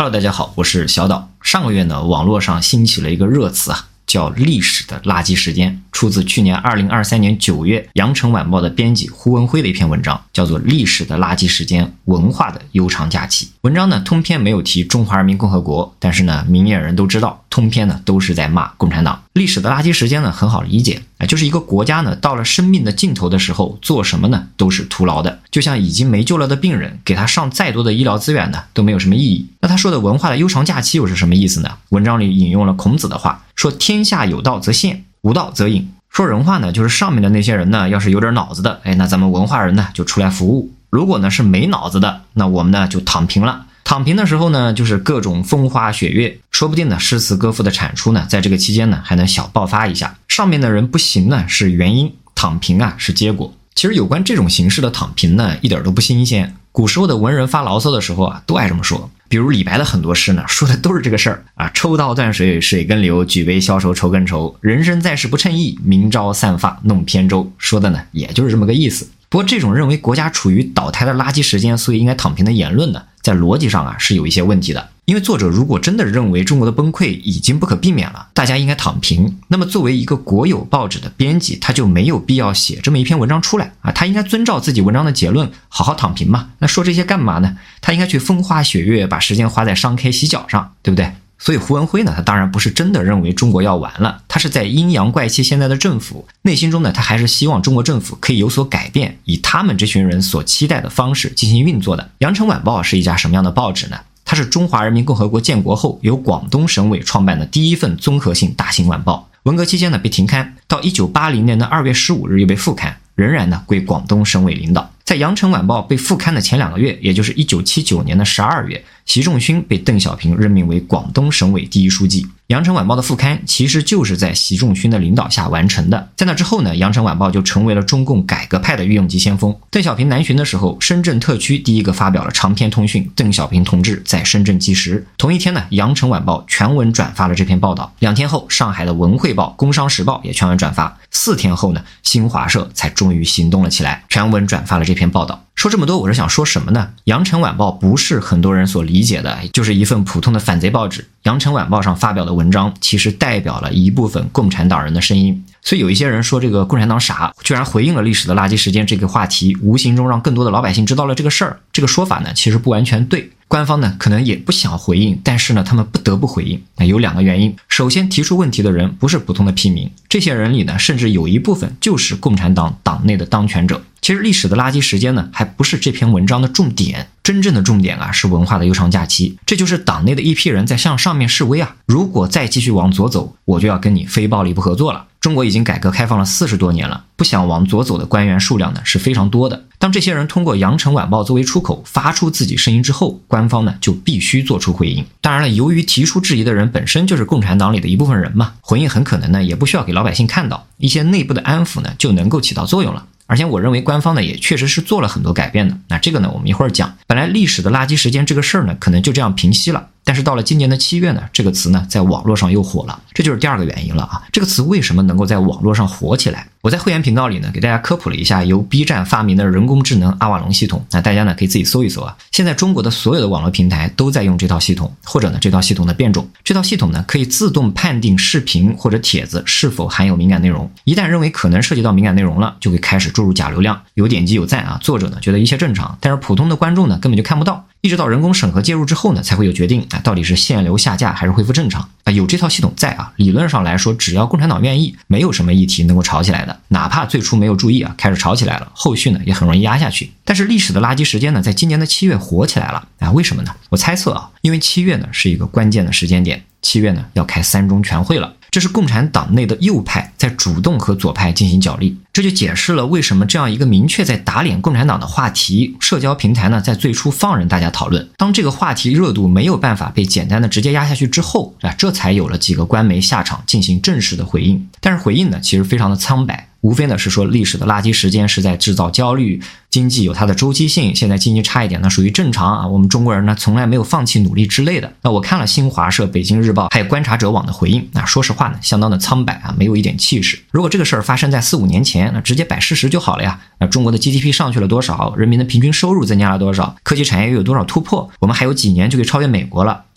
Hello， 大家好，我是小岛。上个月呢，网络上兴起了一个热词叫历史的垃圾时间，出自去年2023年9月羊城晚报的编辑胡文辉的一篇文章，叫做历史的垃圾时间，文化的悠长假期。文章呢通篇没有提中华人民共和国，但是呢明眼人都知道，通篇呢都是在骂共产党。历史的垃圾时间呢很好理解，就是一个国家呢到了生命的尽头的时候，做什么呢都是徒劳的，就像已经没救了的病人，给他上再多的医疗资源呢都没有什么意义。那他说的文化的悠长假期又是什么意思呢？文章里引用了孔子的话，说天下有道则现，无道则隐。说人话呢，就是上面的那些人呢要是有点脑子的，那咱们文化人呢就出来服务。如果呢是没脑子的，那我们呢就躺平了。躺平的时候呢，就是各种风花雪月，说不定呢诗词歌赋的产出呢在这个期间呢还能小爆发一下。上面的人不行呢是原因，躺平是结果。其实有关这种形式的躺平呢一点都不新鲜，古时候的文人发牢骚的时候都爱这么说。比如李白的很多诗呢说的都是这个事儿抽刀断水水更流，举杯消愁愁更愁，人生在世不称意，明朝散发弄扁舟，说的呢也就是这么个意思。不过这种认为国家处于倒台的垃圾时间，所以应该躺平的言论呢，在逻辑上是有一些问题的。因为作者如果真的认为中国的崩溃已经不可避免了，大家应该躺平，那么作为一个国有报纸的编辑，他就没有必要写这么一篇文章出来他应该遵照自己文章的结论，好好躺平嘛。那说这些干嘛呢？他应该去风花雪月，把时间花在商 K 洗脚上，对不对？所以胡文辉呢，他当然不是真的认为中国要完了，他是在阴阳怪气现在的政府，内心中呢，他还是希望中国政府可以有所改变，以他们这群人所期待的方式进行运作的。羊城晚报是一家什么样的报纸呢？它是中华人民共和国建国后由广东省委创办的第一份综合性大型晚报。文革期间呢被停刊，到1980年的2月15日又被复刊，仍然呢归广东省委领导。在羊城晚报被复刊的前2个月，也就是1979年的12月，习仲勋被邓小平任命为广东省委第一书记。羊城晚报的复刊其实就是在习仲勋的领导下完成的。在那之后呢，羊城晚报就成为了中共改革派的御用级先锋。邓小平南巡的时候，深圳特区第一个发表了长篇通讯，邓小平同志在深圳纪实。同一天呢，羊城晚报全文转发了这篇报道。2天后，上海的文汇报、工商时报也全文转发。4天后呢，新华社才终于行动了起来，全文转发了这篇报道。说这么多，我是想说什么呢？羊城晚报不是很多人所理解的就是一份普通的反贼报纸。羊城晚报上发表的文章其实代表了一部分共产党人的声音。所以有一些人说这个共产党傻，居然回应了历史的垃圾时间这个话题，无形中让更多的老百姓知道了这个事儿。这个说法呢其实不完全对，官方呢可能也不想回应，但是呢他们不得不回应。有2个原因。首先，提出问题的人不是普通的屁民，这些人里呢甚至有一部分就是共产党党内的当权者。其实历史的垃圾时间呢还不是这篇文章的重点，真正的重点是文化的悠长假期。这就是党内的一批人在向上面示威如果再继续往左走，我就要跟你非暴力不合作了。中国已经改革开放了40多年了，不想往左走的官员数量呢是非常多的。当这些人通过羊城晚报作为出口发出自己声音之后，官方呢就必须做出回应。当然了，由于提出质疑的人本身就是共产党里的一部分人嘛，回应很可能呢也不需要给老百姓看到，一些内部的安抚呢就能够起到作用了。而且我认为官方呢也确实是做了很多改变的。那这个呢我们一会儿讲。本来历史的垃圾时间这个事儿呢可能就这样平息了，但是到了今年的7月呢，这个词呢在网络上又火了。这就是第2个原因了这个词为什么能够在网络上火起来？我在会员频道里呢给大家科普了一下由 B 站发明的人工智能阿瓦隆系统。那大家呢可以自己搜一搜现在中国的所有的网络平台都在用这套系统，或者呢这套系统的变种。这套系统呢可以自动判定视频或者帖子是否含有敏感内容，一旦认为可能涉及到敏感内容了，就会开始注入假流量，有点击有赞作者呢觉得一切正常，但是普通的观众呢根本就看不到。一直到人工审核介入之后呢，才会有决定到底是限流下架还是恢复正常有这套系统在理论上来说，只要共产党愿意，没有什么议题能够吵起来的。哪怕最初没有注意开始吵起来了，后续呢也很容易压下去。但是历史的垃圾时间呢，在今年的7月火起来了为什么呢？我猜测因为7月呢是一个关键的时间点，7月呢要开3中全会了。这是共产党内的右派在主动和左派进行角力，这就解释了为什么这样一个明确在打脸共产党的话题，社交平台呢在最初放任大家讨论。当这个话题热度没有办法被简单的直接压下去之后这才有了几个官媒下场进行正式的回应。但是回应呢其实非常的苍白，无非呢是说历史的垃圾时间是在制造焦虑，经济有它的周期性，现在经济差一点呢属于正常我们中国人呢从来没有放弃努力之类的。那我看了新华社、北京日报还有观察者网的回应说实话呢相当的苍白没有一点气势。如果这个事儿发生在4-5年前，那直接摆事实就好了呀。那中国的 GDP 上去了多少，人民的平均收入增加了多少，科技产业又有多少突破，我们还有几年就可以超越美国了。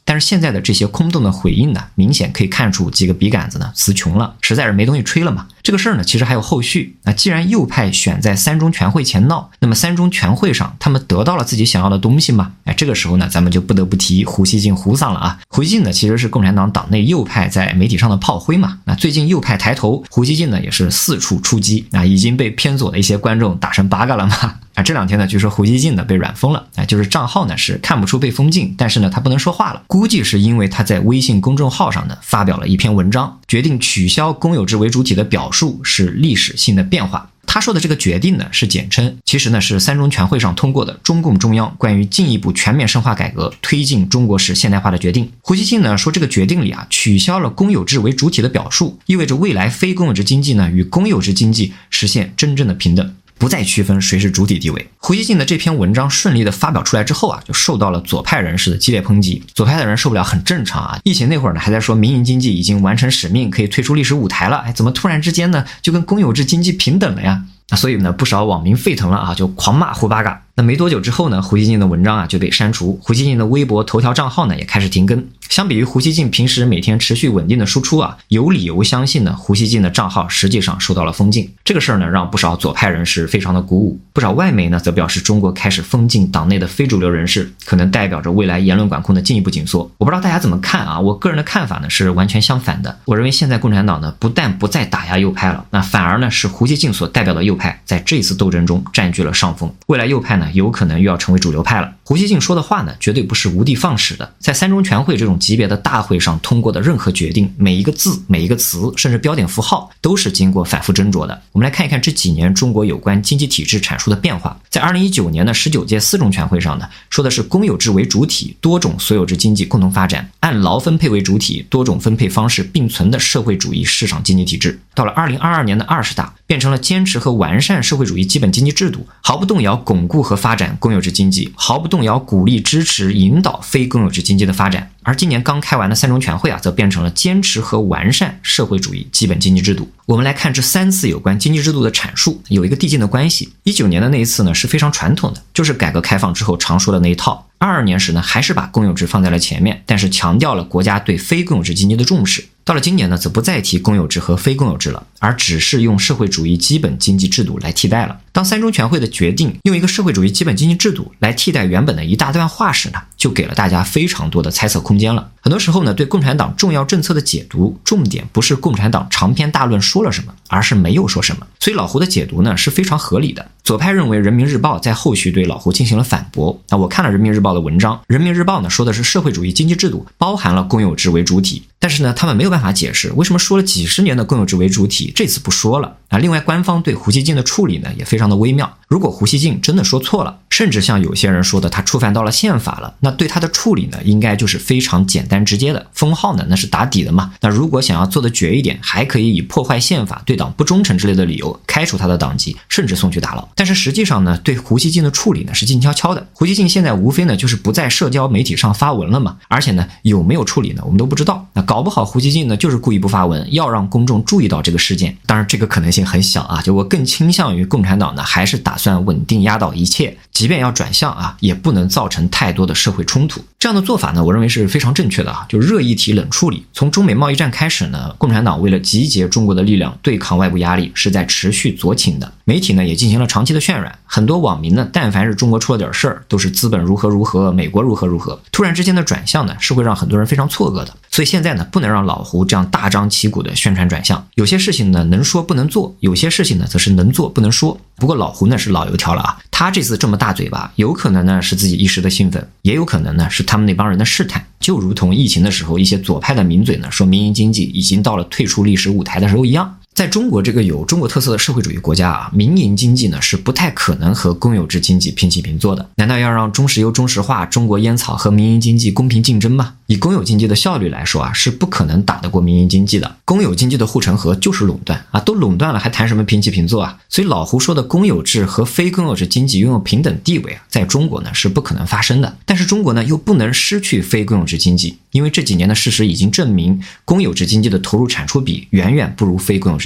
但是现在的这些空洞的回应呢，明显可以看出几个笔杆子呢词穷了，实在是没东西吹了嘛。这个事儿呢，其实还有后续。既然右派选在三中全会前闹，那么三中全会上他们得到了自己想要的东西吗？这个时候呢，咱们就不得不提胡锡进胡桑了啊。胡锡进呢，其实是共产党党内右派在媒体上的炮灰嘛。最近右派抬头，胡锡进呢也是四处出击已经被偏左的一些观众打成八嘎了嘛。这两天呢，据说胡锡进呢被软封了，就是账号呢是看不出被封禁，但是呢他不能说话了，估计是因为他在微信公众号上呢发表了一篇文章，决定取消公有制为主体的表述是历史性的变化。他说的这个决定呢是简称，其实呢是三中全会上通过的中共中央关于进一步全面深化改革推进中国式现代化的决定。胡锡进呢说这个决定里取消了公有制为主体的表述，意味着未来非公有制经济呢与公有制经济实现真正的平等，不再区分谁是主体地位。胡锡进的这篇文章顺利的发表出来之后就受到了左派人士的激烈抨击。左派的人受不了很正常疫情那会儿呢还在说民营经济已经完成使命，可以退出历史舞台了，怎么突然之间呢就跟公有制经济平等了呀？所以呢不少网民沸腾了就狂骂胡八嘎。那没多久之后呢，胡锡进的文章就被删除，胡锡进的微博头条账号呢也开始停更。相比于胡锡进平时每天持续稳定的输出有理由相信呢，胡锡进的账号实际上受到了封禁。这个事儿呢让不少左派人士非常的鼓舞，不少外媒呢则表示中国开始封禁党内的非主流人士，可能代表着未来言论管控的进一步紧缩。我不知道大家怎么看我个人的看法呢是完全相反的。我认为现在共产党呢不但不再打压右派了，反而呢是胡锡进所代表的右派在这次斗争中占据了上风，未来右派呢有可能又要成为主流派了。胡锡进说的话呢绝对不是无的放矢的，在三中全会这种级别的大会上通过的任何决定，每一个字每一个词甚至标点符号都是经过反复斟酌的。我们来看一看这几年中国有关经济体制阐述的变化。在2019年的19届四中全会上呢，说的是公有制为主体，多种所有制经济共同发展，按劳分配为主体，多种分配方式并存的社会主义市场经济体制。到了2022年的20大，变成了坚持和完善社会主义基本经济制度，毫不动摇巩固和发展公有制经济，毫不动摇鼓励支持引导非公有制经济的发展。而今年刚开完的三中全会则变成了坚持和完善社会主义基本经济制度。我们来看这3次有关经济制度的阐述有一个递进的关系。19年的那一次呢是非常传统的，就是改革开放之后常说的那一套。22年时呢还是把公有制放在了前面，但是强调了国家对非公有制经济的重视。到了今年呢则不再提公有制和非公有制了，而只是用社会主义基本经济制度来替代了。当三中全会的决定用一个社会主义基本经济制度来替代原本的一大段话时呢，就给了大家非常多的猜测空间了。很多时候呢，对共产党重要政策的解读，重点不是共产党长篇大论说了什么，而是没有说什么。所以老胡的解读呢是非常合理的。左派认为人民日报在后续对老胡进行了反驳。我看了人民日报的文章，人民日报呢说的是社会主义经济制度包含了公有制为主体，但是呢他们没有办法解释为什么说了几十年的公有制为主体这次不说了。另外官方对胡锡进的处理呢也非常的微妙。如果胡锡进真的说错了，甚至像有些人说的他触犯到了宪法了，那对他的处理呢应该就是非常简单直接的，封号呢那是打底的嘛。那如果想要做的绝一点，还可以以破坏宪法、对党不忠诚之类的理由开除他的党籍，甚至送去大牢。但是实际上呢，对胡锡进的处理呢是静悄悄的。胡锡进现在无非呢就是不在社交媒体上发文了嘛，而且呢有没有处理呢我们都不知道。那搞不好胡锡进呢就是故意不发文，要让公众注意到这个事件。当然这个可能性很小就我更倾向于共产党呢还是打算稳定压倒一切，即便要转向也不能造成太多的社会冲突。这样的做法呢我认为是非常正确的就热议题冷处理。从中美贸易战开始呢，共产党为了集结中国的力量对抗外部压力是在持续左倾的，媒体呢也进行了长期的渲染。很多网民呢但凡是中国出了点事儿，都是资本如何如何，美国如何如何，突然之间的转向呢是会让很多人非常错愕的。所以现在呢不能让老胡这样大张旗鼓的宣传转向，有些事情呢能说不能做，有些事情呢则是能做不能说。不过老胡呢是老油条了他这次这么大嘴巴，有可能呢是自己一时的兴奋，也有可能呢是他们那帮人的试探，就如同疫情的时候一些左派的名嘴呢说民营经济已经到了退出历史舞台的时候一样。在中国这个有中国特色的社会主义国家民营经济呢是不太可能和公有制经济平起平坐的。难道要让中石油、中石化、中国烟草和民营经济公平竞争吗？以公有经济的效率来说是不可能打得过民营经济的。公有经济的护城河就是垄断都垄断了还谈什么平起平坐所以老胡说的公有制和非公有制经济拥有平等地位在中国呢是不可能发生的。但是中国呢又不能失去非公有制经济，因为这几年的事实已经证明公有制经济的投入产出比远远不如非公有制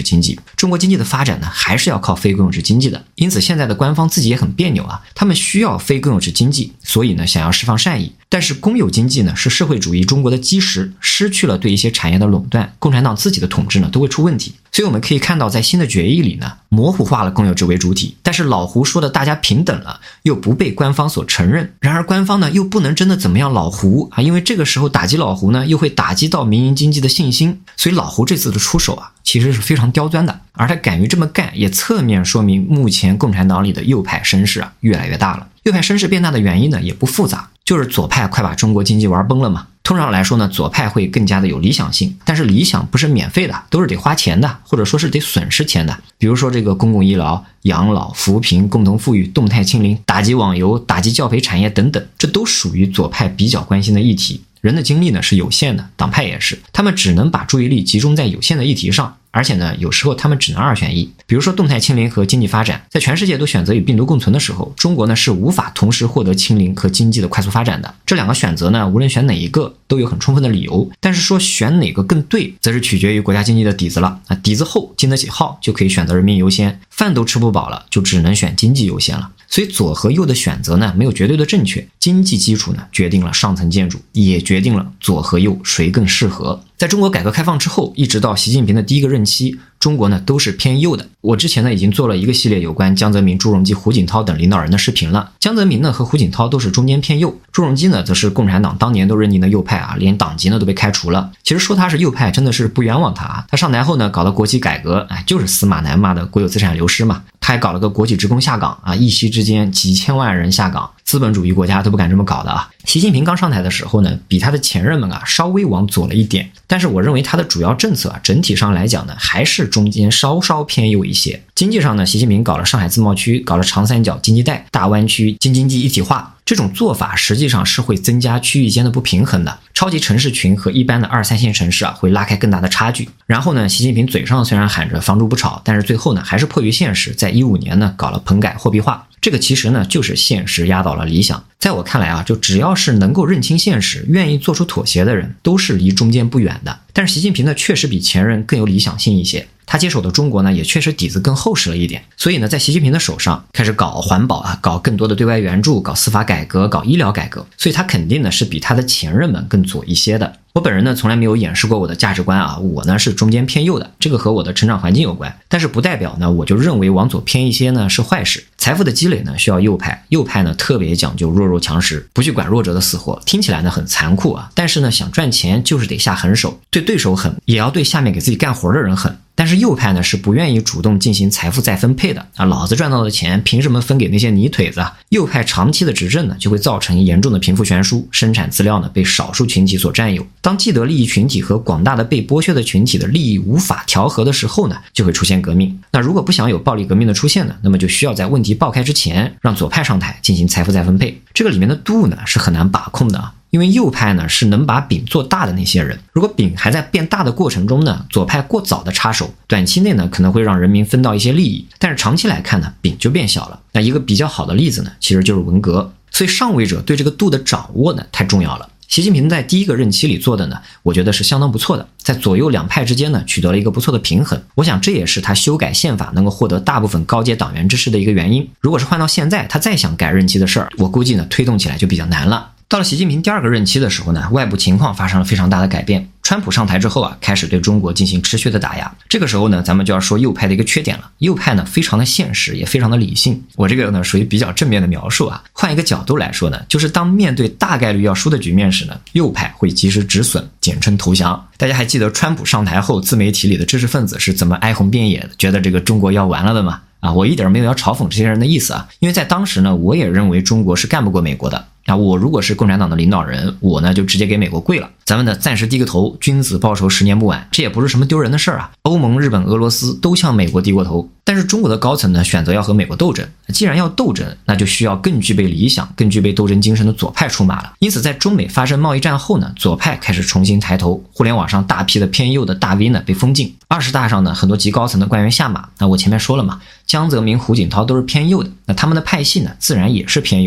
经济。中国经济的发展呢，还是要靠非公有制经济的。因此现在的官方自己也很别扭啊，他们需要非公有制经济，所以呢想要释放善意。但是公有经济呢是社会主义中国的基石，失去了对一些产业的垄断，共产党自己的统治呢都会出问题。所以我们可以看到，在新的决议里呢，模糊化了公有制为主体，但是老胡说的大家平等了，又不被官方所承认。然而官方呢又不能真的怎么样老胡啊，因为这个时候打击老胡呢，又会打击到民营经济的信心。所以老胡这次的出手啊，其实是非常刁钻的，而他敢于这么干，也侧面说明目前共产党里的右派声势啊越来越大了。右派声势变大的原因呢也不复杂，就是左派快把中国经济玩崩了嘛。通常来说呢，左派会更加的有理想性，但是理想不是免费的，都是得花钱的，或者说是得损失钱的。比如说这个公共医疗、养老、扶贫、共同富裕、动态清零、打击网游、打击教培产业等等，这都属于左派比较关心的议题。人的精力呢是有限的，党派也是，他们只能把注意力集中在有限的议题上，而且呢有时候他们只能二选一。比如说动态清零和经济发展，在全世界都选择与病毒共存的时候，中国呢是无法同时获得清零和经济的快速发展的。这两个选择呢，无论选哪一个都有很充分的理由，但是说选哪个更对，则是取决于国家经济的底子了。底子厚，经得起耗，就可以选择人民优先，饭都吃不饱了，就只能选经济优先了。所以左和右的选择呢，没有绝对的正确，经济基础呢决定了上层建筑，也决定了左和右谁更适合。在中国改革开放之后，一直到习近平的第一个任期，中国呢都是偏右的。我之前呢已经做了一个系列有关江泽民、朱镕基、胡锦涛等领导人的视频了。江泽民呢和胡锦涛都是中间偏右，朱镕基呢则是共产党当年都认定的右派啊，连党籍呢都被开除了。其实说他是右派真的是不冤枉他啊，他上台后呢搞了国企改革，就是司马南骂的国有资产流失嘛。他还搞了个国企职工下岗啊，一夕之间几千万人下岗，资本主义国家都不敢这么搞的啊。习近平刚上台的时候呢，比他的前任们啊稍微往左了一点，但是我认为他的主要政策啊，整体上来讲呢，还是中间稍稍偏右一些。经济上呢，习近平搞了上海自贸区，搞了长三角经济带、大湾区京津冀一体化，这种做法实际上是会增加区域间的不平衡的，超级城市群和一般的2、3线城市啊会拉开更大的差距。然后呢，习近平嘴上虽然喊着房住不炒，但是最后呢还是迫于现实，在15年呢搞了棚改货币化。这个其实呢就是现实压倒了理想。在我看来啊，就只要是能够认清现实，愿意做出妥协的人，都是离中间不远的。但是习近平呢确实比前任更有理想性一些，他接手的中国呢也确实底子更厚实了一点。所以呢，在习近平的手上开始搞环保啊，搞更多的对外援助，搞司法改革，搞医疗改革，所以他肯定呢是比他的前任们更左一些的。我本人呢从来没有掩饰过我的价值观啊，我呢是中间偏右的，这个和我的成长环境有关，但是不代表呢我就认为往左偏一些呢是坏事。财富的积累呢需要右派，右派呢特别讲究弱肉强食，不去管弱者的死活，听起来呢很残酷啊，但是呢想赚钱就是得下狠手，对对手狠，也要对下面给自己干活的人狠。但是右派呢是不愿意主动进行财富再分配的啊，老子赚到的钱凭什么分给那些泥腿子啊？右派长期的执政呢就会造成严重的贫富悬殊，生产资料呢被少数群体所占有。当既得利益群体和广大的被剥削的群体的利益无法调和的时候呢，就会出现革命。那如果不想有暴力革命的出现呢，那么就需要在问题爆开之前让左派上台进行财富再分配。这个里面的度呢是很难把控的啊。因为右派呢是能把饼做大的那些人，如果饼还在变大的过程中呢，左派过早的插手，短期内呢可能会让人民分到一些利益，但是长期来看呢，饼就变小了。那一个比较好的例子呢，其实就是文革。所以上位者对这个度的掌握呢太重要了。习近平在第一个任期里做的呢，我觉得是相当不错的，在左右两派之间呢取得了一个不错的平衡。我想这也是他修改宪法能够获得大部分高阶党员支持的一个原因。如果是换到现在，他再想改任期的事儿，我估计呢推动起来就比较难了。到了习近平第二个任期的时候呢，外部情况发生了非常大的改变。川普上台之后啊，开始对中国进行持续的打压。这个时候呢，咱们就要说右派的一个缺点了。右派呢非常的现实，也非常的理性。我这个呢属于比较正面的描述啊。换一个角度来说呢，就是当面对大概率要输的局面时呢，右派会及时止损，简称投降。大家还记得川普上台后自媒体里的知识分子是怎么哀鸿遍野的，觉得这个中国要完了的吗？我一点没有要嘲讽这些人的意思啊，因为在当时呢，我也认为中国是干不过美国的。我如果是共产党的领导人，我呢就直接给美国跪了，咱们呢暂时低个头，君子报仇10年不晚，这也不是什么丢人的事儿啊。欧盟、日本、俄罗斯都向美国低过头，但是中国的高层呢选择要和美国斗争。既然要斗争，那就需要更具备理想、更具备斗争精神的左派出马了。因此在中美发生贸易战后呢，左派开始重新抬头，互联网上大批的偏右的大 V 呢被封禁，20大上呢很多极高层的官员下马。那我前面说了嘛，江泽民、胡锦涛都是偏右的，那他们的派系呢自然也是偏右的。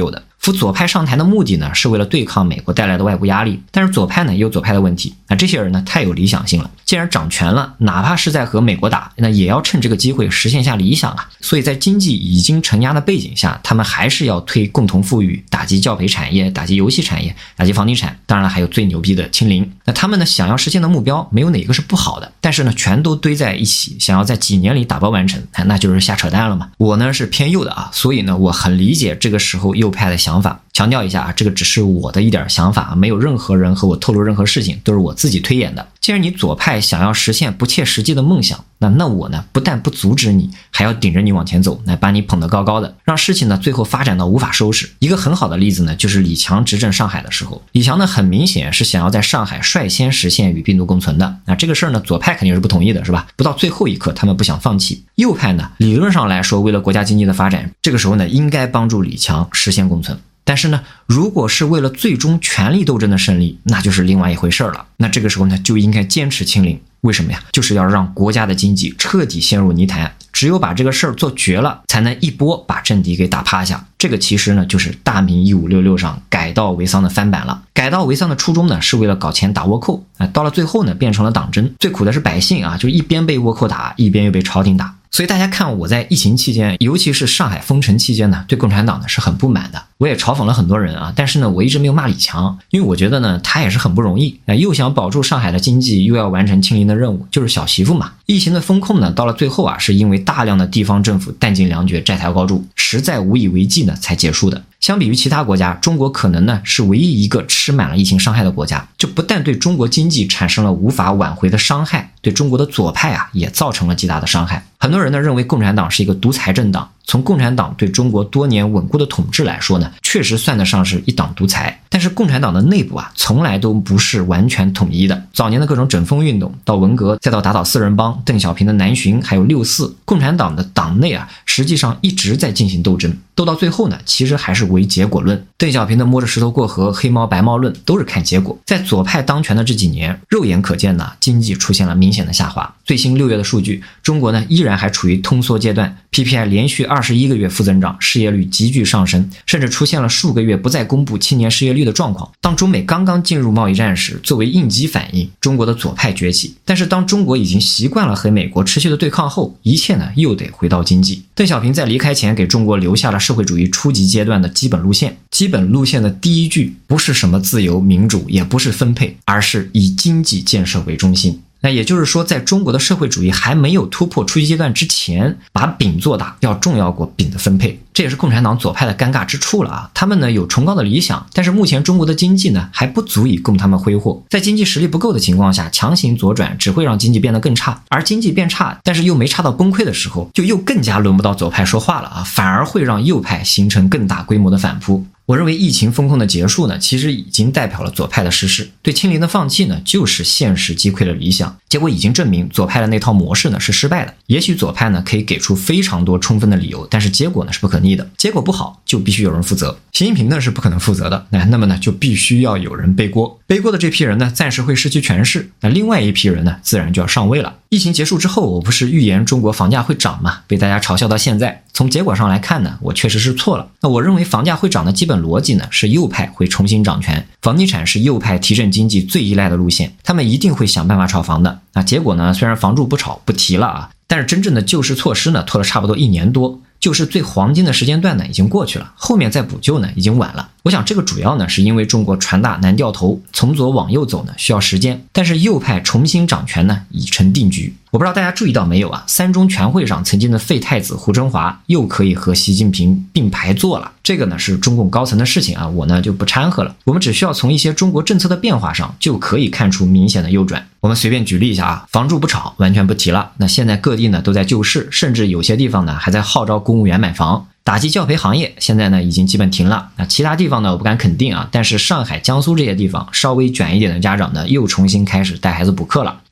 扶左派上台的目的呢，是为了对抗美国带来的外部压力，但是左派呢也有左派的问题，这些人呢太有理想性了，既然掌权了，哪怕是在和美国打，那也要趁这个机会实现下理想啊。所以在经济已经承压的背景下，他们还是要推共同富裕，打击教培产业，打击游戏产业，打击房地产，当然了还有最牛逼的清零。那他们呢想要实现的目标没有哪个是不好的，但是呢全都堆在一起，想要在几年里打包完成，那就是瞎扯淡了嘛。我呢是偏右的啊，所以呢我很理解这个时候右派的想法。强调一下啊，这个只是我的一点想法，没有任何人和我透露任何事情，都是我自己推演的。既然你左派想要实现不切实际的梦想，那我呢不但不阻止你，还要顶着你往前走，来把你捧得高高的，让事情呢最后发展到无法收拾。一个很好的例子呢，就是李强执政上海的时候，李强呢很明显是想要在上海率先实现与病毒共存的。这个事儿呢左派肯定是不同意的，是吧？不到最后一刻他们不想放弃。右派呢理论上来说，为了国家经济的发展，这个时候呢应该帮助李强实现共存。但是呢，如果是为了最终权力斗争的胜利，那就是另外一回事了。那这个时候呢，就应该坚持清零。为什么呀？就是要让国家的经济彻底陷入泥潭，只有把这个事儿做绝了，才能一波把政敌给打趴下。这个其实呢，就是大明1566上改道为桑的翻版了。改道为桑的初衷呢，是为了搞钱打倭寇，到了最后呢，变成了党争。最苦的是百姓啊，就一边被倭寇打，一边又被朝廷打。所以大家看我在疫情期间，尤其是上海封城期间呢，对共产党呢是很不满的。我也嘲讽了很多人啊，但是呢我一直没有骂李强，因为我觉得呢他也是很不容易，又想保住上海的经济，又要完成清零的任务，就是小媳妇嘛。疫情的风控呢到了最后啊，是因为大量的地方政府弹尽粮绝，债台高筑，实在无以为继呢才结束的。相比于其他国家，中国可能呢是唯一一个吃满了疫情伤害的国家，就不但对中国经济产生了无法挽回的伤害，对中国的左派啊也造成了极大的伤害。很多人呢认为共产党是一个独裁政党，从共产党对中国多年稳固的统治来说呢，确实算得上是一党独裁。但是共产党的内部啊，从来都不是完全统一的。早年的各种整风运动，到文革，再到打倒四人帮、邓小平的南巡，还有6·4，共产党的党内啊，实际上一直在进行斗争。斗到最后呢，其实还是唯结果论。邓小平的摸着石头过河、黑猫白猫论都是看结果。在左派当权的这几年，肉眼可见呢，经济出现了明显的下滑。最新6月的数据，中国呢依然还处于通缩阶段， PPI 连续21个月负增长，失业率急剧上升，甚至出现了数个月不再公布青年失业率的状况。当中美刚刚进入贸易战时，作为应激反应，中国的左派崛起。但是当中国已经习惯了和美国持续的对抗后，一切呢又得回到经济。邓小平在离开前给中国留下了社会主义初级阶段的基本路线。基本路线的第一句不是什么自由民主，也不是分配，而是以经济建设为中心。那也就是说，在中国的社会主义还没有突破初级阶段之前，把饼做大要重要过饼的分配。这也是共产党左派的尴尬之处了啊！他们呢有崇高的理想，但是目前中国的经济呢还不足以供他们挥霍。在经济实力不够的情况下，强行左转只会让经济变得更差，而经济变差，但是又没差到崩溃的时候，就又更加轮不到左派说话了啊！反而会让右派形成更大规模的反扑。我认为疫情风控的结束呢，其实已经代表了左派的失势。对清零的放弃呢，就是现实击溃了理想。结果已经证明左派的那套模式呢是失败的。也许左派呢可以给出非常多充分的理由，但是结果呢是不可逆的。结果不好就必须有人负责。习近平呢是不可能负责的，那么呢就必须要有人背锅。背锅的这批人呢暂时会失去权势，那另外一批人呢自然就要上位了。疫情结束之后，我不是预言中国房价会涨吗？被大家嘲笑到现在。从结果上来看呢，我确实是错了。那我认为房价会涨的基本逻辑呢是右派会重新掌权，房地产是右派提振经济最依赖的路线，他们一定会想办法炒房的。那结果呢，虽然房住不炒不提了啊，但是真正的救市措施呢拖了差不多1年多。就是最黄金的时间段呢已经过去了，后面再补救呢已经晚了。我想这个主要呢是因为中国船大难掉头，从左往右走呢需要时间，但是右派重新掌权呢已成定局。我不知道大家注意到没有啊，三中全会上曾经的废太子胡春华又可以和习近平并排坐了，这个呢是中共高层的事情啊，我呢就不掺和了。我们只需要从一些中国政策的变化上就可以看出明显的右转。我们随便举例一下啊，房住不炒完全不提了，那现在各地呢都在救市，甚至有些地方呢还在号召公务员买房。打击教培行业现在呢已经基本停了，那其他地方呢我不敢肯定啊，但是上海、江苏这些地方稍微卷一点的家长呢又重新开始带孩子补课了。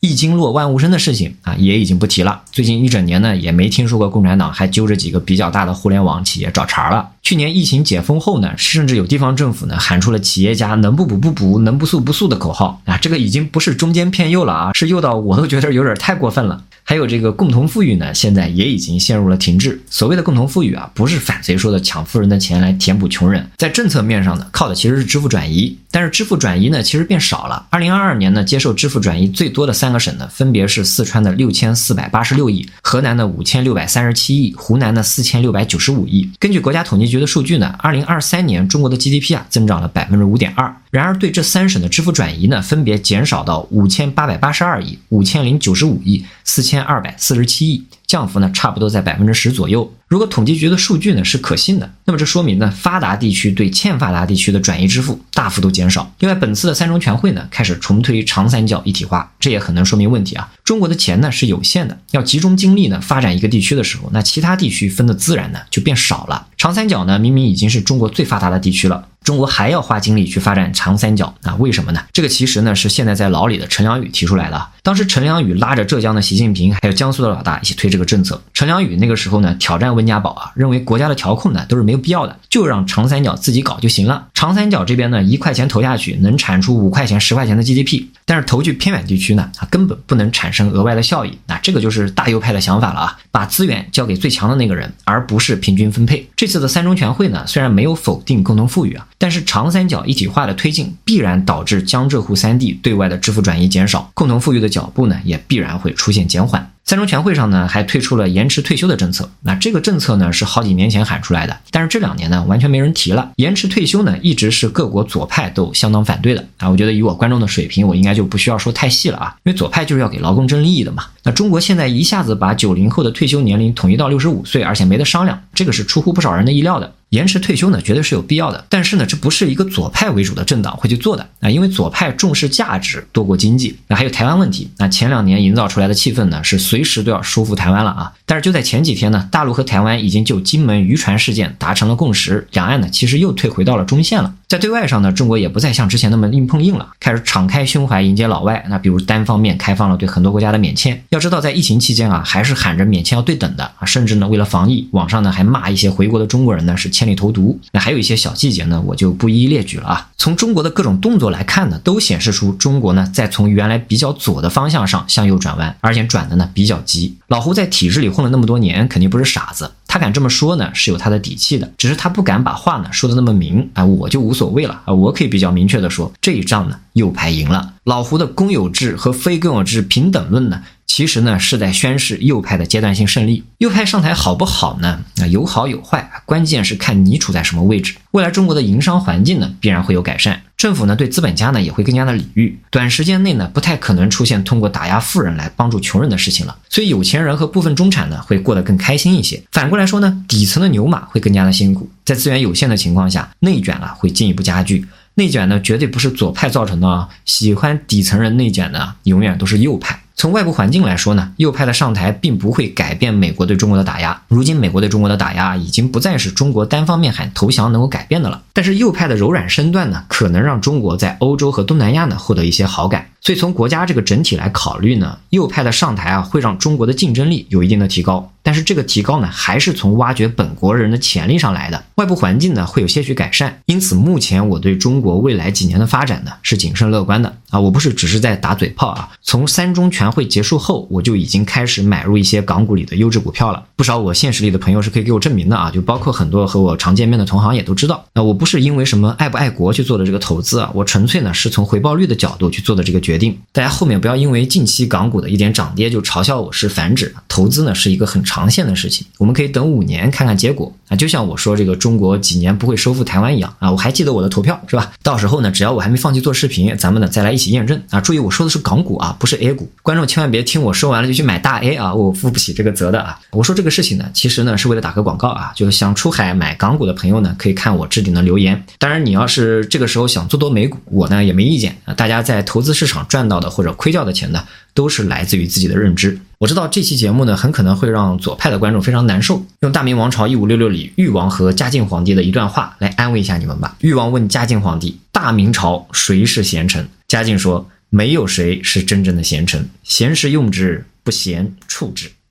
一经落万物生的事情啊，也已经不提了。最近一整年呢，也没听说过共产党还揪着几个比较大的互联网企业找茬了。去年疫情解封后呢，甚至有地方政府呢喊出了企业家能不补不补，能不诉不诉的口号啊，这个已经不是中间偏右了啊，是右到我都觉得有点太过分了。还有这个共同富裕呢，现在也已经陷入了停滞。所谓的共同富裕啊，不是反贼说的抢富人的钱来填补穷人，在政策面上呢，靠的其实是支付转移。但是支付转移呢，其实变少了。2022年呢，接受支付转移最多的3个省呢，分别是四川的6486亿，河南的5637亿，湖南的4695亿。根据国家统计局的数据呢，2023年中国的 GDP 啊增长了 5.2%。然而对这3省的支付转移呢，分别减少到5882亿、5095亿、4247亿，降幅呢差不多在 10% 左右。如果统计局的数据呢是可信的，那么这说明呢发达地区对欠发达地区的转移支付大幅度减少。另外，本次的3中全会呢开始重推长三角一体化，这也很能说明问题啊。中国的钱呢是有限的，要集中精力呢发展一个地区的时候，那其他地区分的自然呢就变少了。长三角呢明明已经是中国最发达的地区了，中国还要花精力去发展长三角，那为什么呢？这个其实呢是现在在牢里的陈良宇提出来的。当时陈良宇拉着浙江的习近平还有江苏的老大一起推这个政策。陈良宇那个时候呢挑战温家宝啊，认为国家的调控呢都是没有必要的，就让长三角自己搞就行了。长三角这边呢1块钱投下去能产出5块钱10块钱的 GDP， 但是投去偏远地区呢根本不能产生额外的效益。那这个就是大右派的想法了啊，把资源交给最强的那个人，而不是平均分配。这次的3中全会呢虽然没有否定共同富裕啊，但是长三角一体化的推进必然导致江浙沪3地对外的支付转移减少，共同富裕的脚步呢也必然会出现减缓。3中全会上呢还推出了延迟退休的政策，那这个政策呢是好几年前喊出来的，但是这2年呢完全没人提了。延迟退休呢一直是各国左派都相当反对的啊，我觉得以我观众的水平，我应该就不需要说太细了啊，因为左派就是要给劳工争利益的嘛。那中国现在一下子把90后的退休年龄统一到65岁，而且没得商量，这个是出乎不少人的意料的。延迟退休呢绝对是有必要的，但是呢这不是一个左派为主的政党会去做的啊，因为左派重视价值多过经济。那还有台湾问题，那前2年营造出来的气氛呢是随时都要收复台湾了啊。但是就在前几天呢，大陆和台湾已经就金门渔船事件达成了共识，两岸呢其实又退回到了中线了。在对外上呢，中国也不再像之前那么硬碰硬了，开始敞开胸怀迎接老外。那比如单方面开放了对很多国家的免签，要知道在疫情期间啊，还是喊着免签要对等的啊，甚至呢为了防疫，网上呢还骂一些回国的中国人呢是千里投毒。那还有一些小细节呢，我就不一一列举了啊。从中国的各种动作来看呢，都显示出中国呢在从原来比较左的方向上向右转弯，而且转的呢比较急。老胡在体制里混了那么多年，肯定不是傻子。他敢这么说呢是有他的底气的，只是他不敢把话呢说的那么明啊，我就无所谓了啊，我可以比较明确的说，这一仗呢右派赢了。老胡的公有制和非公有制平等论呢，其实呢是在宣示右派的阶段性胜利。右派上台好不好呢？有好有坏，关键是看你处在什么位置。未来中国的营商环境呢必然会有改善，政府呢对资本家呢也会更加的礼遇，短时间内呢不太可能出现通过打压富人来帮助穷人的事情了，所以有钱人和部分中产呢会过得更开心一些。反过来说呢，底层的牛马会更加的辛苦，在资源有限的情况下，内卷啊会进一步加剧。内卷呢绝对不是左派造成的啊，喜欢底层人内卷的永远都是右派。从外部环境来说呢，右派的上台并不会改变美国对中国的打压。如今美国对中国的打压已经不再是中国单方面喊投降能够改变的了。但是右派的柔软身段呢，可能让中国在欧洲和东南亚呢获得一些好感。所以从国家这个整体来考虑呢，右派的上台啊会让中国的竞争力有一定的提高。但是这个提高呢还是从挖掘本国人的潜力上来的，外部环境呢会有些许改善。因此目前我对中国未来几年的发展呢是谨慎乐观的啊，我不是只是在打嘴炮啊。从3中全会结束后，我就已经开始买入一些港股里的优质股票了，不少我现实里的朋友是可以给我证明的啊，就包括很多和我常见面的同行也都知道。那我不是因为什么爱不爱国去做的这个投资啊，我纯粹呢是从回报率的角度去做的这个决定。大家后面不要因为近期港股的一点涨跌就嘲笑我是反指，投资呢是一个很长线的事情，我们可以等5年看看结果啊，就像我说这个中国几年不会收复台湾一样啊，我还记得我的投票是吧？到时候呢，只要我还没放弃做视频，咱们呢再来一起验证啊。注意我说的是港股啊，不是 A 股，观众千万别听我说完了就去买大 A 啊，我负不起这个责的啊。我说这个事情呢，其实呢是为了打个广告啊，就是想出海买港股的朋友呢，可以看我置顶的留言。当然你要是这个时候想做多美股，我呢也没意见啊。大家在投资市场赚到的或者亏掉的钱呢，都是来自于自己的认知。我知道这期节目呢很可能会让左派的观众非常难受，用大明王朝1566里裕王和嘉靖皇帝的一段话来安慰一下你们吧。裕王问嘉靖皇帝，大明朝谁是贤臣？嘉靖说， 没有谁是真正的贤臣，贤时用之，不贤处之。